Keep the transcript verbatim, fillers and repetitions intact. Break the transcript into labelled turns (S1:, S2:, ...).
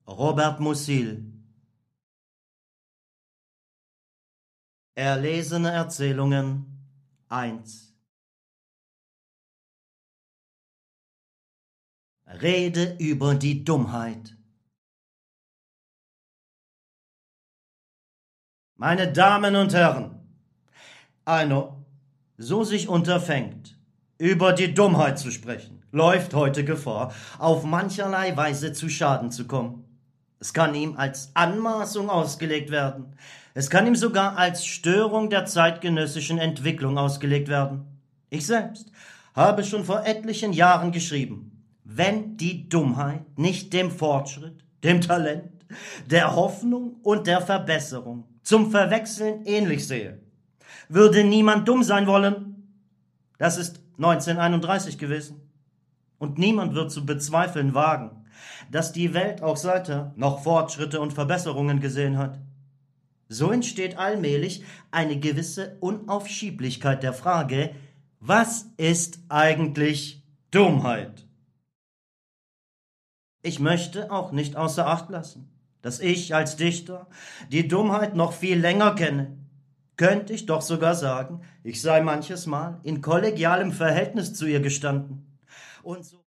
S1: Robert Musil. Erlesene Erzählungen eins. Rede über die Dummheit. Meine Damen und Herren, einer, so sich unterfängt, über die Dummheit zu sprechen, läuft heute Gefahr, auf mancherlei Weise zu Schaden zu kommen. Es kann ihm als Anmaßung ausgelegt werden. Es kann ihm sogar als Störung der zeitgenössischen Entwicklung ausgelegt werden. Ich selbst habe schon vor etlichen Jahren geschrieben, wenn die Dummheit nicht dem Fortschritt, dem Talent, der Hoffnung und der Verbesserung zum Verwechseln ähnlich sehe, würde niemand dumm sein wollen. Das ist neunzehnhunderteinunddreißig gewesen. Und niemand wird zu bezweifeln wagen, dass die Welt auch seither noch Fortschritte und Verbesserungen gesehen hat. So entsteht allmählich eine gewisse Unaufschieblichkeit der Frage, was ist eigentlich Dummheit? Ich möchte auch nicht außer Acht lassen, dass ich als Dichter die Dummheit noch viel länger kenne. Könnte ich doch sogar sagen, ich sei manches Mal in kollegialem Verhältnis zu ihr gestanden. Und so